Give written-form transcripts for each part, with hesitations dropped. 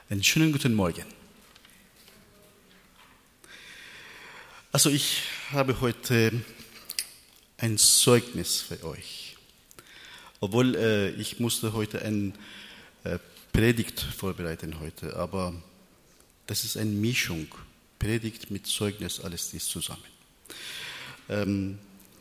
Einen schönen guten Morgen. Also ich habe heute ein Zeugnis für euch. Obwohl ich musste heute eine Predigt vorbereiten heute, aber das ist eine Mischung. Predigt mit Zeugnis, alles dies zusammen. Im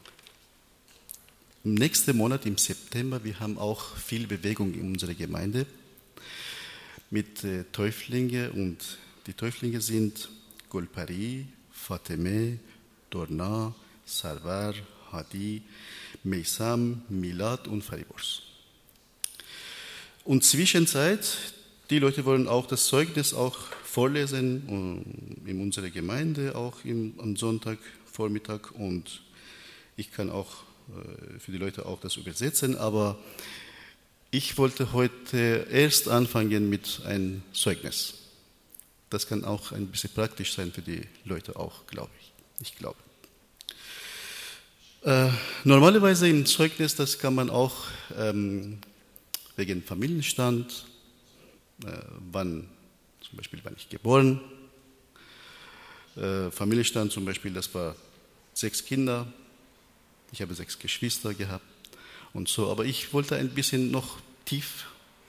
nächsten Monat, im September, wir haben auch viel Bewegung in unserer Gemeinde mit Täuflinge, und die Täuflinge sind Golpari, Fateme, Dorna, Sarwar, Hadi, Meisam, Milad und Faribors. Und zwischenzeit, die Leute wollen auch das Zeugnis auch vorlesen in unserer Gemeinde, auch am Sonntagvormittag, und ich kann auch für die Leute auch das übersetzen, aber ich wollte heute erst anfangen mit einem Zeugnis. Das kann auch ein bisschen praktisch sein für die Leute auch, glaube ich. Ich glaube. Normalerweise im Zeugnis, das kann man auch wegen Familienstand, zum Beispiel wann ich geboren, Familienstand zum Beispiel, das war 6 Kinder, ich habe 6 Geschwister gehabt und so, aber ich wollte ein bisschen noch tief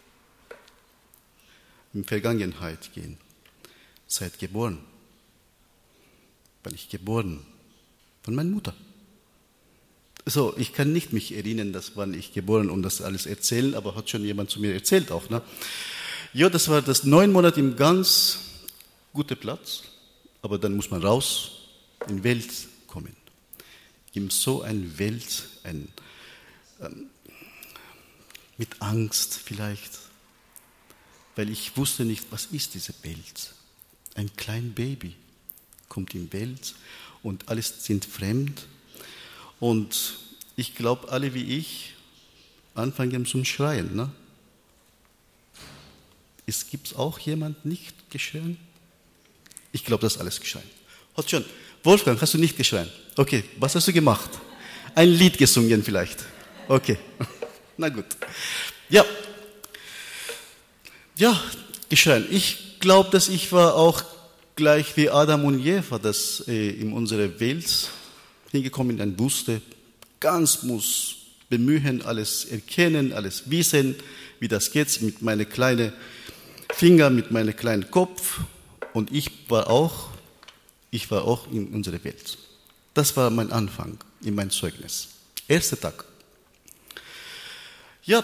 in die Vergangenheit gehen. Seit geboren. Wann ich geboren? Von meiner Mutter. So, ich kann nicht mich erinnern, dass wann ich geboren und das alles erzählen, aber hat schon jemand zu mir erzählt auch. Ne? Ja, das war das 9 Monate im ganz guten Platz, aber dann muss man raus in die Welt kommen. In so eine Welt, mit Angst vielleicht, weil ich wusste nicht, was ist diese Welt. Ein kleines Baby kommt in die Welt und alles sind fremd. Und ich glaube, alle wie ich anfangen zum Schreien. Ne? Gibt es auch jemand nicht geschrien? Ich glaube, das ist alles geschrien. Hat schon. Wolfgang, hast du nicht geschrien? Okay, was hast du gemacht? Ein Lied gesungen vielleicht. Okay, na gut. Ja, geschrien. Ich glaube, dass ich war auch gleich wie Adam und Eva, das in unsere Welt hingekommen, ein wusste, ganz muss bemühen, alles erkennen, alles wissen, wie das geht, mit meinen kleinen Fingern, mit meinem kleinen Kopf. Und ich war auch in unserer Welt. Das war mein Anfang in mein Zeugnis. Erster Tag. Ja,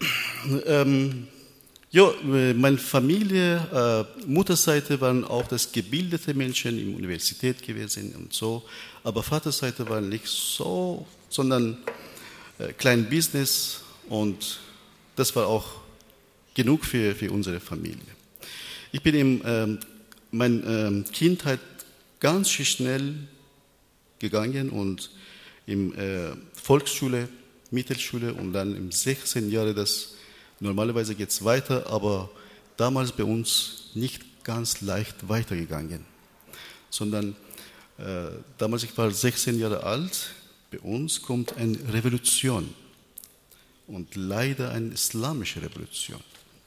meine Familie, Mutterseite waren auch das gebildete Menschen in der Universität gewesen und so, aber Vaterseite war nicht so, sondern klein Business, und das war auch genug für unsere Familie. Ich bin in meiner Kindheit ganz schnell gegangen und in Volksschule, Mittelschule und dann im 16 Jahre das. Normalerweise geht es weiter, aber damals bei uns nicht ganz leicht weitergegangen. Sondern damals, ich war 16 Jahre alt, bei uns kommt eine Revolution. Und leider eine islamische Revolution.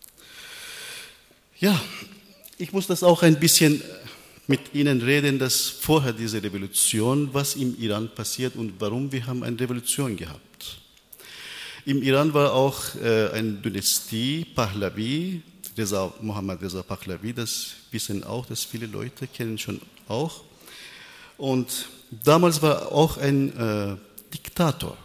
Ja, ich muss das auch ein bisschen mit Ihnen reden, dass vorher diese Revolution, was im Iran passiert und warum wir haben eine Revolution gehabt. Im Iran war auch eine Dynastie, Pahlavi, Mohammad Reza Pahlavi, das wissen auch, das viele Leute kennen schon auch. Und damals war auch ein Diktator.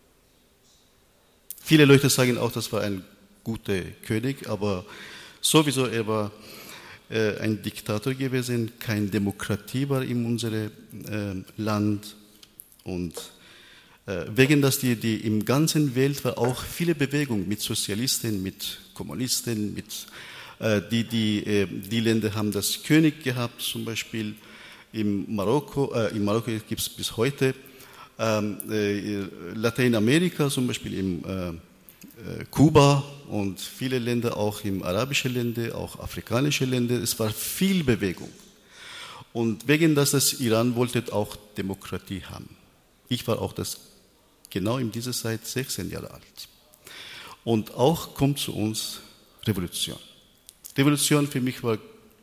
Viele Leute sagen auch, das war ein guter König, aber sowieso er war ein Diktator gewesen, keine Demokratie war in unserem Land, und wegen dass die im ganzen Welt war auch viele Bewegungen mit Sozialisten, mit Kommunisten, die Länder haben das König gehabt, zum Beispiel in Marokko gibt es bis heute, Lateinamerika zum Beispiel in Kuba und viele Länder auch im arabischen Länder, auch afrikanische Länder, es war viel Bewegung. Und wegen dass das Iran wollte auch Demokratie haben. Ich war auch genau in dieser Zeit 16 Jahre alt. Und auch kommt zu uns Revolution. Revolution für mich war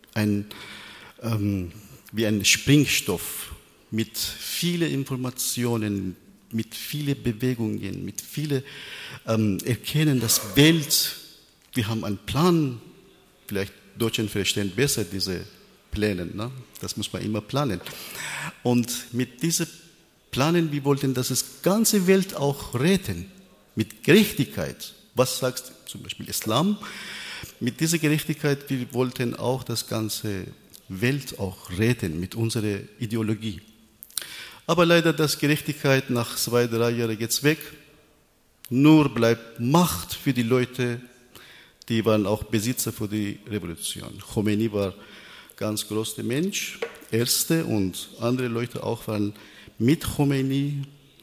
wie ein Sprengstoff mit vielen Informationen, mit vielen Bewegungen, mit vielen Erkennen, dass Welt, wir haben einen Plan, vielleicht Deutschland verstehen besser diese Pläne, ne? Das muss man immer planen. Und mit diesen Planen, wir wollten das ganze Welt auch retten, mit Gerechtigkeit. Was sagt zum Beispiel Islam? Mit dieser Gerechtigkeit, wir wollten auch das ganze Welt auch retten mit unserer Ideologie. Aber leider, das Gerechtigkeit nach 2-3 Jahren geht's weg. Nur bleibt Macht für die Leute, die waren auch Besitzer für die Revolution. Khomeini war ganz großer Mensch, Erste, und andere Leute auch waren mit Khomeini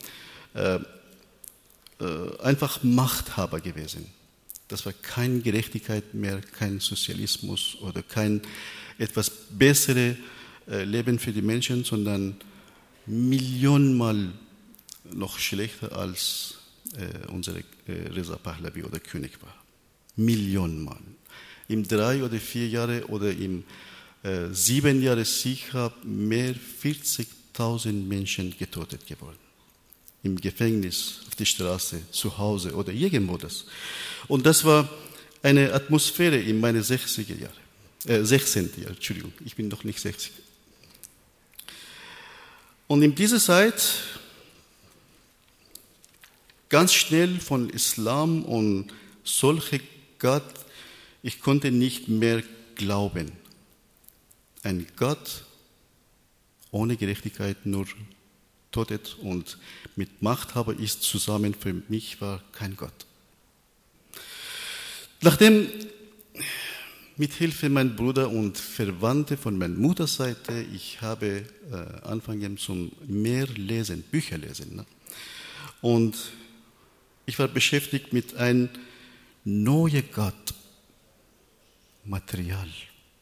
einfach Machthaber gewesen. Das war keine Gerechtigkeit mehr, kein Sozialismus oder kein etwas besseres Leben für die Menschen, sondern millionenmal noch schlechter als unsere Reza Pahlavi oder König war. Millionenmal. In 3 oder 4 Jahren oder in 7 Jahren sicher mehr 40.000 Menschen getötet geworden. Im Gefängnis, auf der Straße, zu Hause oder irgendwo das. Und das war eine Atmosphäre in meinen 60er Jahren. 16. Jahr, Entschuldigung, ich bin noch nicht 60. Und in dieser Zeit ganz schnell von Islam und solche Gott, ich konnte nicht mehr glauben. Ein Gott ohne Gerechtigkeit, nur tötet und mit Machthaber ist zusammen, für mich war kein Gott. Nachdem mit Hilfe meiner Brüder und Verwandte von meiner Mutterseite, ich habe angefangen zum mehr lesen, Bücher lesen. Ne? Und ich war beschäftigt mit einem neuen Gott, Material.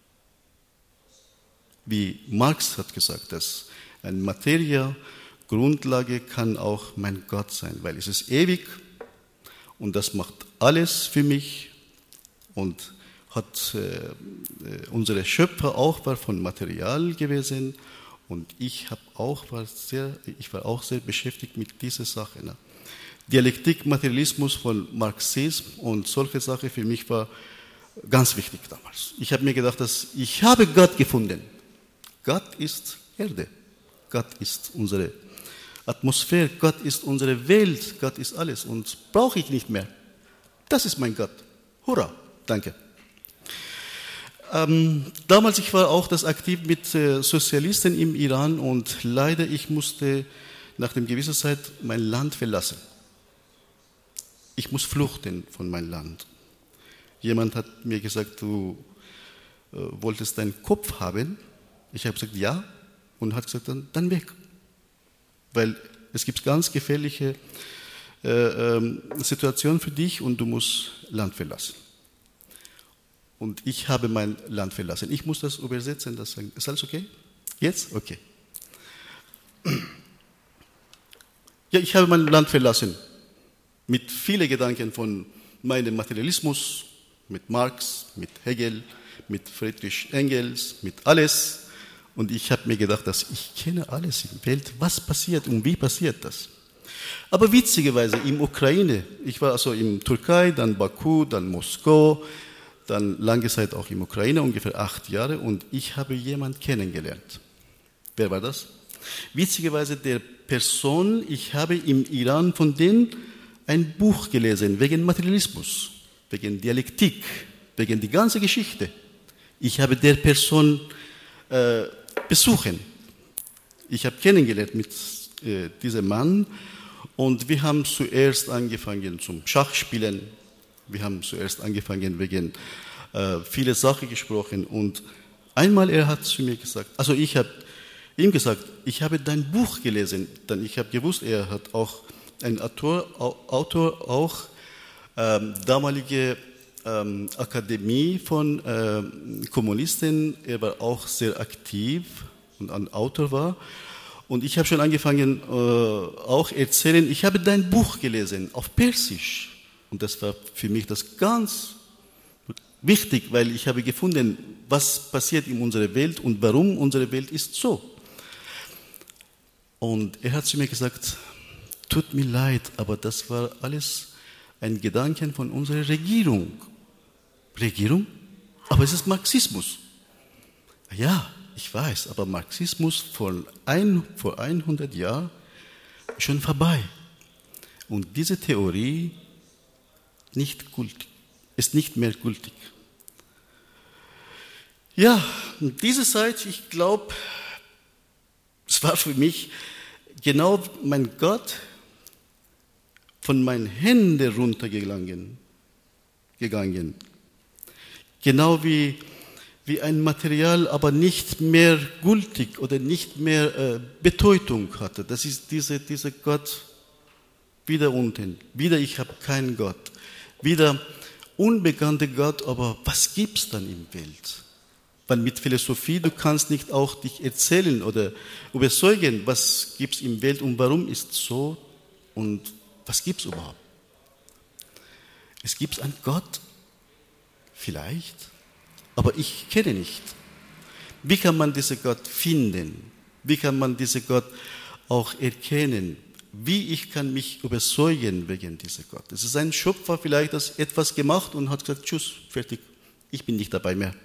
Wie Marx hat gesagt, dass eine Materie, Grundlage kann auch mein Gott sein, weil es ist ewig und das macht alles für mich und hat unsere Schöpfer auch war von Material gewesen und ich war auch sehr beschäftigt mit dieser Sache. Ne? Dialektik, Materialismus von Marxismus und solche Sachen für mich war ganz wichtig damals. Ich habe mir gedacht, dass ich habe Gott gefunden. Gott ist Erde. Gott ist unsere Atmosphäre. Gott ist unsere Welt. Gott ist alles. Und brauche ich nicht mehr. Das ist mein Gott. Hurra. Danke. Damals, ich war auch aktiv mit Sozialisten im Iran und leider, ich musste nach einer gewissen Zeit mein Land verlassen. Ich muss flüchten von meinem Land. Jemand hat mir gesagt, du wolltest deinen Kopf haben. Ich habe gesagt, ja. Und hat gesagt, dann weg. Weil es gibt ganz gefährliche Situationen für dich und du musst Land verlassen. Und ich habe mein Land verlassen. Ich muss das übersetzen, das sagen. Ist alles okay? Jetzt? Okay. Ja, ich habe mein Land verlassen. Mit vielen Gedanken von meinem Materialismus, mit Marx, mit Hegel, mit Friedrich Engels, mit alles. Und ich habe mir gedacht, dass ich kenne alles in der Welt. Was passiert und wie passiert das? Aber witzigerweise in Ukraine, ich war also in Türkei, dann Baku, dann Moskau, dann lange Zeit auch in Ukraine, ungefähr 8 Jahre. Und ich habe jemanden kennengelernt. Wer war das? Witzigerweise der Person, ich habe im Iran von denen ein Buch gelesen, wegen Materialismus, wegen Dialektik, wegen die ganze Geschichte. Ich habe der Person besuchen. Ich habe kennengelernt mit diesem Mann und wir haben zuerst angefangen zum Schachspielen. Wir haben zuerst angefangen wegen viele Sachen gesprochen und einmal er hat zu mir gesagt, also ich habe ihm gesagt, ich habe dein Buch gelesen, dann ich habe gewusst, er hat auch ein Autor auch damalige Akademie von Kommunisten, er war auch sehr aktiv und ein Autor war. Und ich habe schon angefangen, auch erzählen, ich habe dein Buch gelesen, auf Persisch. Und das war für mich das ganz wichtig, weil ich habe gefunden, was passiert in unserer Welt und warum unsere Welt ist so. Und er hat zu mir gesagt, tut mir leid, aber das war alles ein Gedanke von unserer Regierung. Regierung? Aber es ist Marxismus. Ja, ich weiß, aber Marxismus vor 100 Jahren schon vorbei. Und diese Theorie ist nicht mehr gültig. Ja, diese Zeit, ich glaube, es war für mich genau mein Gott von meinen Händen runtergegangen. Genau wie ein Material, aber nicht mehr gültig oder nicht mehr Bedeutung hatte. Das ist dieser Gott wieder unten. Wieder ich habe keinen Gott. Wieder unbekannter Gott, aber was gibt es dann in der Welt? Weil mit Philosophie, du kannst nicht auch dich erzählen oder überzeugen, was gibt es in der Welt und warum ist es so und was gibt es überhaupt? Es gibt einen Gott, vielleicht, aber ich kenne nicht. Wie kann man diesen Gott finden? Wie kann man diesen Gott auch erkennen? Wie ich kann mich überzeugen wegen dieser Gott? Es ist ein Schöpfer vielleicht, das etwas gemacht und hat gesagt, tschüss, fertig, ich bin nicht dabei mehr.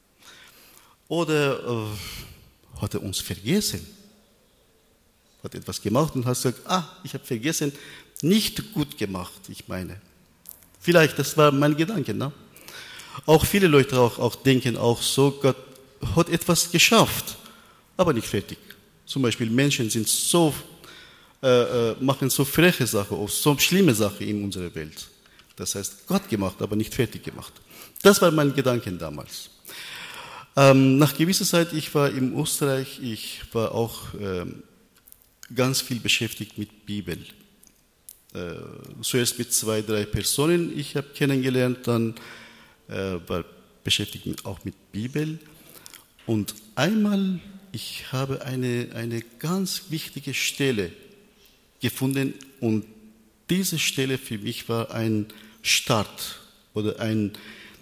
Oder hat er uns vergessen? Hat etwas gemacht und hat gesagt, ich habe vergessen, nicht gut gemacht, ich meine. Vielleicht, das war mein Gedanke, ne? Auch viele Leute auch denken auch so, Gott hat etwas geschafft, aber nicht fertig. Zum Beispiel Menschen sind machen so freche Sachen, so schlimme Sachen in unserer Welt. Das heißt, Gott gemacht, aber nicht fertig gemacht. Das war mein Gedanke damals. Nach gewisser Zeit, ich war in Österreich, ich war auch ganz viel beschäftigt mit Bibel. Zuerst mit 2, 3 Personen, ich habe kennengelernt, dann war beschäftigt auch mit Bibel. Und einmal, ich habe eine ganz wichtige Stelle gefunden und diese Stelle für mich war ein Start oder ein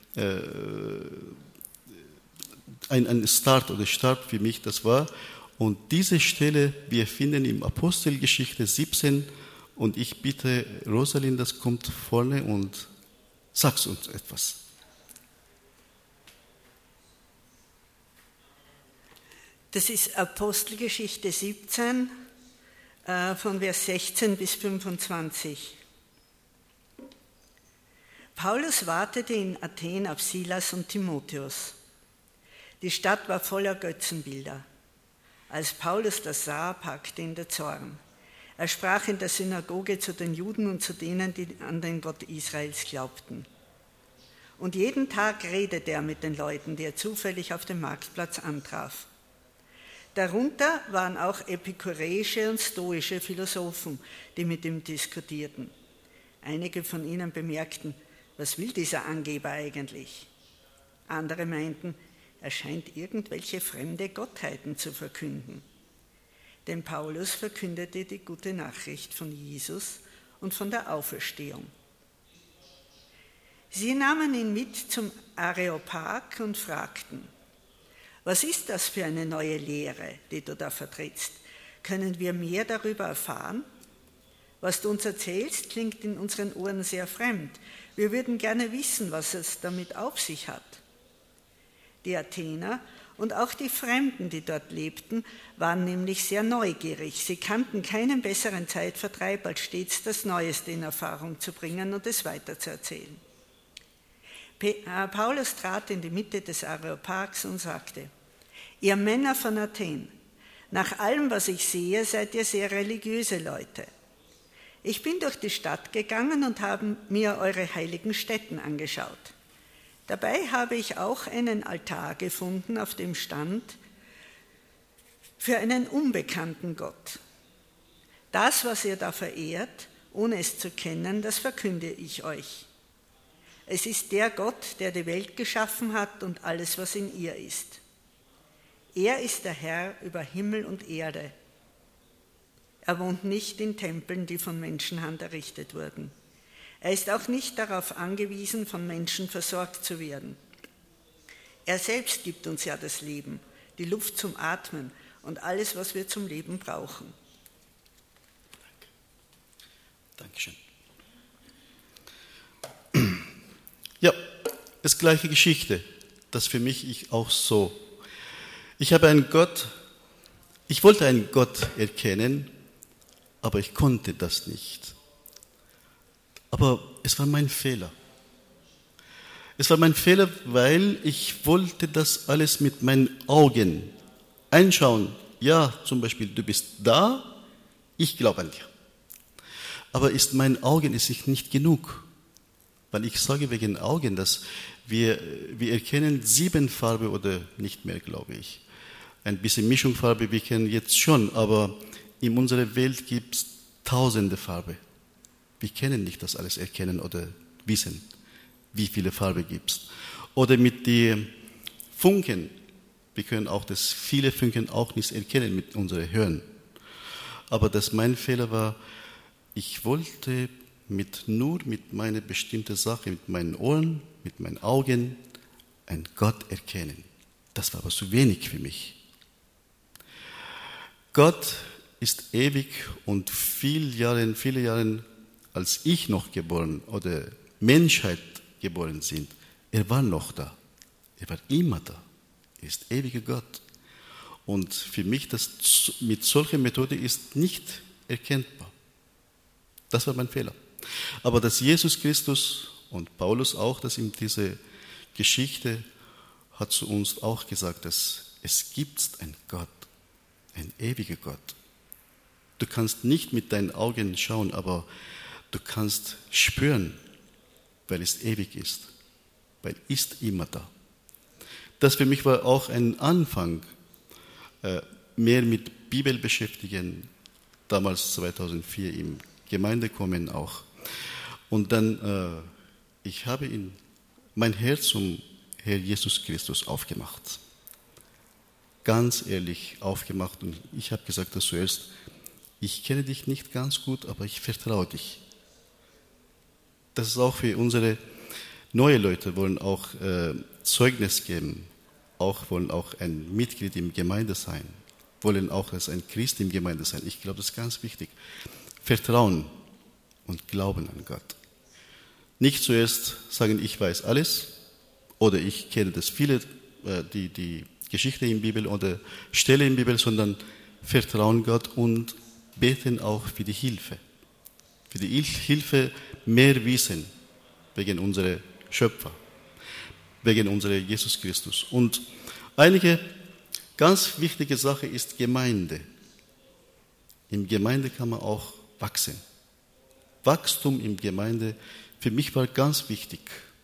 Start für mich, das war. Und diese Stelle, wir finden im Apostelgeschichte 17 und ich bitte Rosalind, das kommt vorne und sagt uns etwas. Das ist Apostelgeschichte 17 von Vers 16 bis 25. Paulus wartete in Athen auf Silas und Timotheus. Die Stadt war voller Götzenbilder. Als Paulus das sah, packte ihn der Zorn. Er sprach in der Synagoge zu den Juden und zu denen, die an den Gott Israels glaubten. Und jeden Tag redete er mit den Leuten, die er zufällig auf dem Marktplatz antraf. Darunter waren auch epikureische und stoische Philosophen, die mit ihm diskutierten. Einige von ihnen bemerkten, was will dieser Angeber eigentlich? Andere meinten, er scheint irgendwelche fremde Gottheiten zu verkünden. Denn Paulus verkündete die gute Nachricht von Jesus und von der Auferstehung. Sie nahmen ihn mit zum Areopag und fragten, was ist das für eine neue Lehre, die du da vertrittst? Können wir mehr darüber erfahren? Was du uns erzählst, klingt in unseren Ohren sehr fremd. Wir würden gerne wissen, was es damit auf sich hat. Die Athener und auch die Fremden, die dort lebten, waren nämlich sehr neugierig. Sie kannten keinen besseren Zeitvertreib, als stets das Neueste in Erfahrung zu bringen und es weiterzuerzählen. Paulus trat in die Mitte des Areopags und sagte, ihr Männer von Athen, nach allem, was ich sehe, seid ihr sehr religiöse Leute. Ich bin durch die Stadt gegangen und habe mir eure heiligen Stätten angeschaut. Dabei habe ich auch einen Altar gefunden, auf dem stand, für einen unbekannten Gott. Das, was ihr da verehrt, ohne es zu kennen, das verkünde ich euch. Es ist der Gott, der die Welt geschaffen hat und alles, was in ihr ist. Er ist der Herr über Himmel und Erde. Er wohnt nicht in Tempeln, die von Menschenhand errichtet wurden. Er ist auch nicht darauf angewiesen, von Menschen versorgt zu werden. Er selbst gibt uns ja das Leben, die Luft zum Atmen und alles, was wir zum Leben brauchen. Dankeschön. Ja, das gleiche Geschichte, das für mich auch so. Ich habe einen Gott, ich wollte einen Gott erkennen, aber ich konnte das nicht. Aber es war mein Fehler. Es war mein Fehler, weil ich wollte das alles mit meinen Augen einschauen. Ja, zum Beispiel, du bist da, ich glaube an dir. Aber mein Augen ist nicht genug. Weil ich sage wegen Augen, dass wir erkennen 7 Farben oder nicht mehr, glaube ich. Ein bisschen Mischungsfarbe, wir kennen jetzt schon, aber in unserer Welt gibt es tausende Farben. Wir können nicht das alles erkennen oder wissen, wie viele Farben gibt es. Oder mit den Funken, wir können auch das viele Funken auch nicht erkennen mit unserem Hören. Aber mein Fehler war, ich wollte nur mit meiner bestimmten Sache, mit meinen Ohren, mit meinen Augen, einen Gott erkennen. Das war aber zu wenig für mich. Gott ist ewig und viele Jahre, als ich noch geboren oder Menschheit geboren sind, er war noch da. Er war immer da. Er ist ewiger Gott. Und für mich, das mit solcher Methode ist nicht erkennbar. Das war mein Fehler. Aber dass Jesus Christus und Paulus auch, dass in diese Geschichte hat zu uns auch gesagt, dass es gibt einen Gott, ein ewiger Gott. Du kannst nicht mit deinen Augen schauen, aber du kannst spüren, weil es ewig ist, weil es ist immer da. Das für mich war auch ein Anfang, mehr mit Bibel beschäftigen, damals 2004 im Gemeindekommen auch. Und dann, ich habe mein Herz zum Herr Jesus Christus aufgemacht. Ganz ehrlich aufgemacht. Und ich habe gesagt, dass zuerst, ich kenne dich nicht ganz gut, aber ich vertraue dich. Das ist auch für unsere neue Leute, wollen auch Zeugnis geben, wollen auch ein Mitglied im Gemeinde sein, wollen auch als ein Christ im Gemeinde sein. Ich glaube, das ist ganz wichtig. Vertrauen und Glauben an Gott. Nicht zuerst sagen, ich weiß alles oder ich kenne das viele, die Geschichte in der Bibel oder Stelle in der Bibel, sondern vertrauen Gott und beten auch für die Hilfe. Für die Hilfe mehr Wissen wegen unserer Schöpfer, wegen unserer Jesus Christus. Und einige ganz wichtige Sache ist Gemeinde. In Gemeinde kann man auch wachsen. Wachstum in Gemeinde für mich war ganz wichtig.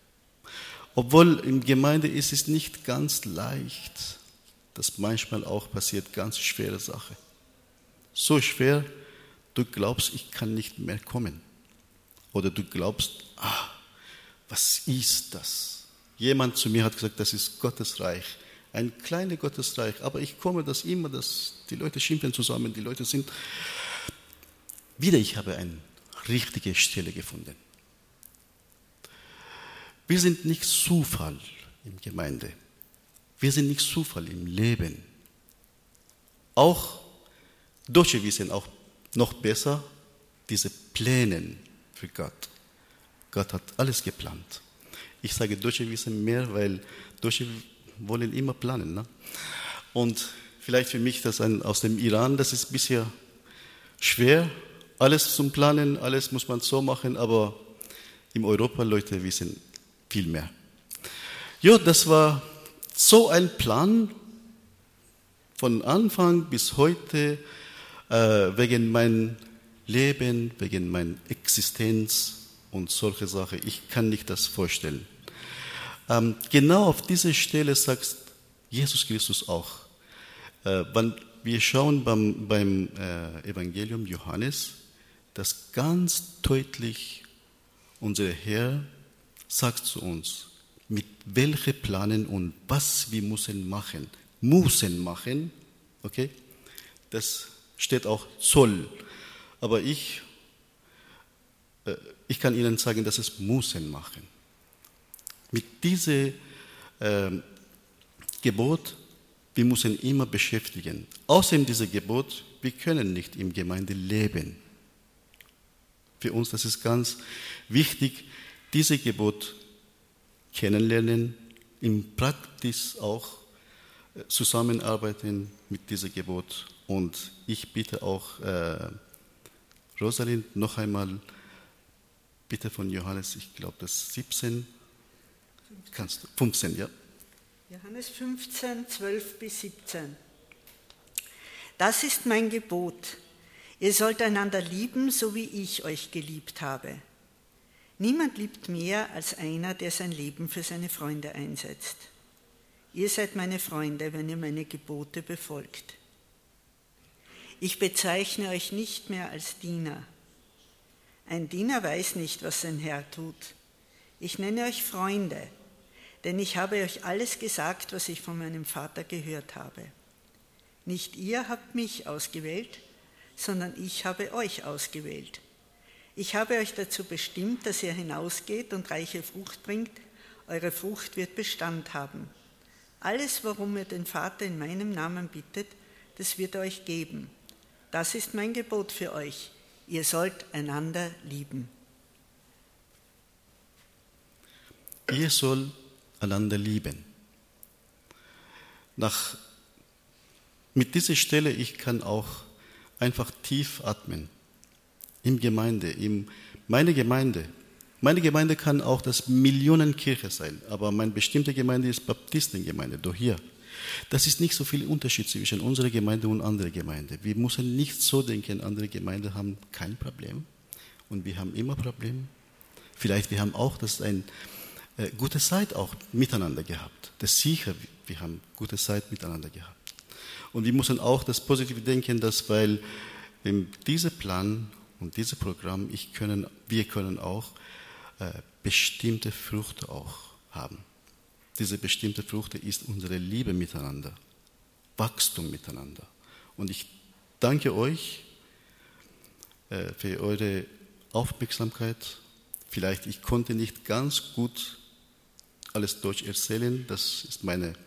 Obwohl in Gemeinde ist es nicht ganz leicht, das manchmal auch passiert, ganz schwere Sache. So schwer, du glaubst, ich kann nicht mehr kommen. Oder du glaubst, was ist das? Jemand zu mir hat gesagt, das ist Gottes Reich. Ein kleines Gottesreich, aber ich komme das immer, die Leute schimpfen zusammen, die Leute sind... Wieder, ich habe eine richtige Stelle gefunden. Wir sind nicht Zufall in der Gemeinde. Wir sind nicht Zufall im Leben. Auch Deutsche wissen auch noch besser diese Pläne für Gott. Gott hat alles geplant. Ich sage, Deutsche wissen mehr, weil Deutsche wollen immer planen. Ne? Und vielleicht für mich, das aus dem Iran, das ist bisher schwer, alles zum Planen, alles muss man so machen, aber in Europa Leute wissen viel mehr. Ja, das war so ein Plan von Anfang bis heute, wegen meinem Leben, wegen meiner Existenz und solche Sachen. Ich kann nicht das vorstellen. Genau auf dieser Stelle sagt Jesus Christus auch. Wenn wir schauen beim Evangelium Johannes, dass ganz deutlich unser Herr sagt zu uns, mit welchen Planen und was wir müssen machen, okay? Das steht auch soll. Aber ich ich kann Ihnen sagen, dass es Musen machen. Mit diesem Gebot, wir müssen immer beschäftigen. Außerdem dieses Gebot, wir können nicht in Gemeinde leben. Für uns das ist ganz wichtig, dieses Gebot kennenlernen, im Praxis auch zusammenarbeiten mit diesem Gebot. Und ich bitte auch Rosalind noch einmal, bitte von Johannes, ich glaube das 17, 15, ja. Johannes 15, 12 bis 17. Das ist mein Gebot. Ihr sollt einander lieben, so wie ich euch geliebt habe. Niemand liebt mehr als einer, der sein Leben für seine Freunde einsetzt. Ihr seid meine Freunde, wenn ihr meine Gebote befolgt. Ich bezeichne euch nicht mehr als Diener. Ein Diener weiß nicht, was sein Herr tut. Ich nenne euch Freunde, denn ich habe euch alles gesagt, was ich von meinem Vater gehört habe. Nicht ihr habt mich ausgewählt, sondern ich habe euch ausgewählt. Ich habe euch dazu bestimmt, dass ihr hinausgeht und reiche Frucht bringt. Eure Frucht wird Bestand haben. Alles, worum ihr den Vater in meinem Namen bittet, das wird er euch geben. Das ist mein Gebot für euch. Ihr sollt einander lieben. Ihr sollt einander lieben. Mit dieser Stelle, ich kann auch einfach tief atmen. Meine Gemeinde kann auch das Millionenkirche sein, aber meine bestimmte Gemeinde ist Baptistengemeinde, doch hier. Das ist nicht so viel Unterschied zwischen unserer Gemeinde und anderer Gemeinde. Wir müssen nicht so denken, andere Gemeinden haben kein Problem und wir haben immer Probleme. Vielleicht wir haben auch eine gute Zeit auch miteinander gehabt. Das ist sicher, wir haben gute Zeit miteinander gehabt. Und wir müssen auch das Positive denken, dass weil dieser Plan und dieses Programm, wir können auch bestimmte Früchte auch haben. Diese bestimmte Frucht ist unsere Liebe miteinander, Wachstum miteinander. Und ich danke euch für eure Aufmerksamkeit. Vielleicht ich konnte nicht ganz gut alles Deutsch erzählen. Das ist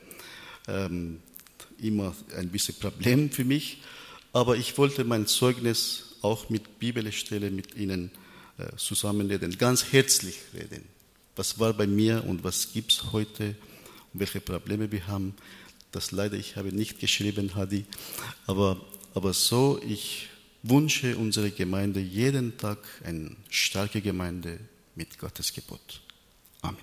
immer ein bisschen Problem für mich. Aber ich wollte mein Zeugnis auch mit Bibelstelle mit Ihnen zusammenreden, ganz herzlich reden. Was war bei mir und was gibt es heute und welche Probleme wir haben. Das leider, ich habe nicht geschrieben, Hadi. Aber so, ich wünsche unserer Gemeinde jeden Tag eine starke Gemeinde mit Gottes Gebot. Amen.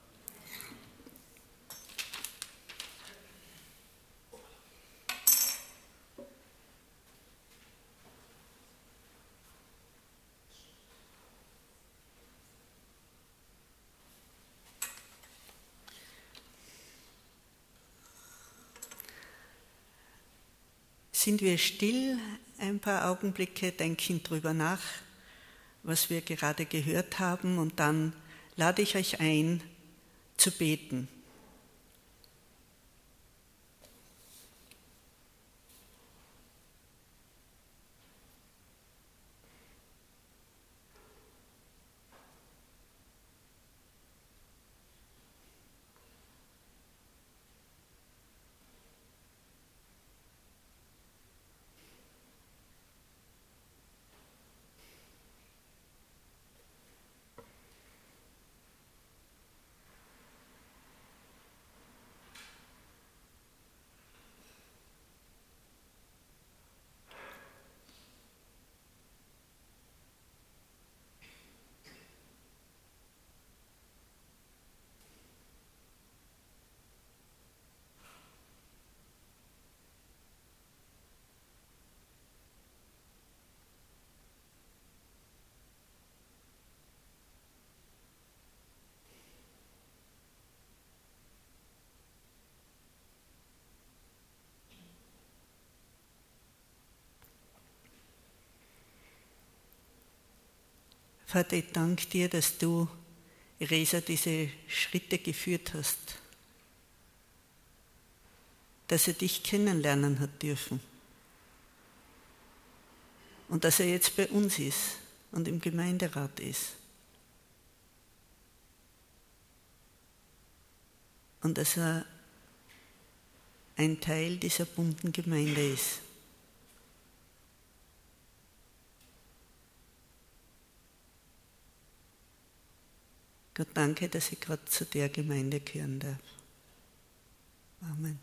Sind wir still ein paar Augenblicke, denken drüber nach, was wir gerade gehört haben, und dann lade ich euch ein, zu beten. Vater, ich danke dir, dass du, Resa, diese Schritte geführt hast, dass er dich kennenlernen hat dürfen und dass er jetzt bei uns ist und im Gemeinderat ist. Und dass er ein Teil dieser bunten Gemeinde ist. Gott, danke, dass ich gerade zu der Gemeinde gehören darf. Amen.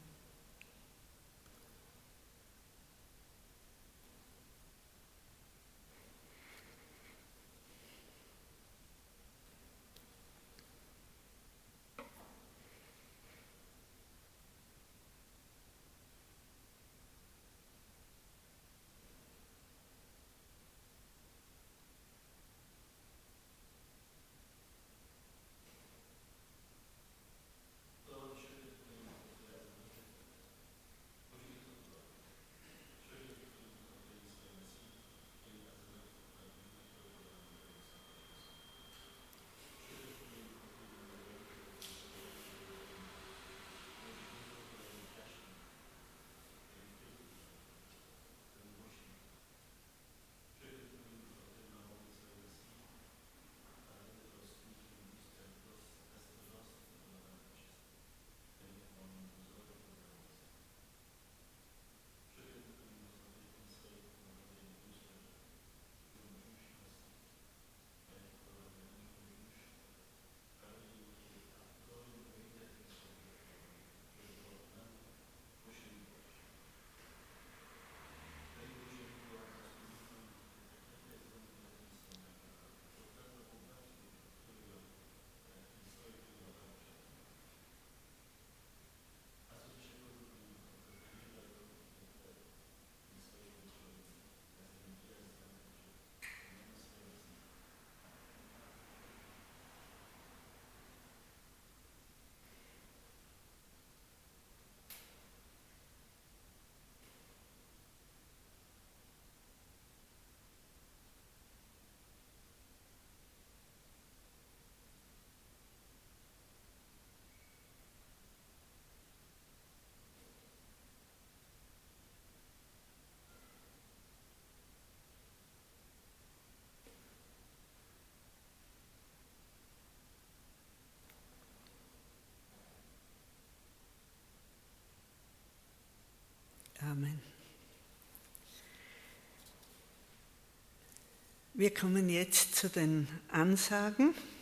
Amen. Wir kommen jetzt zu den Ansagen.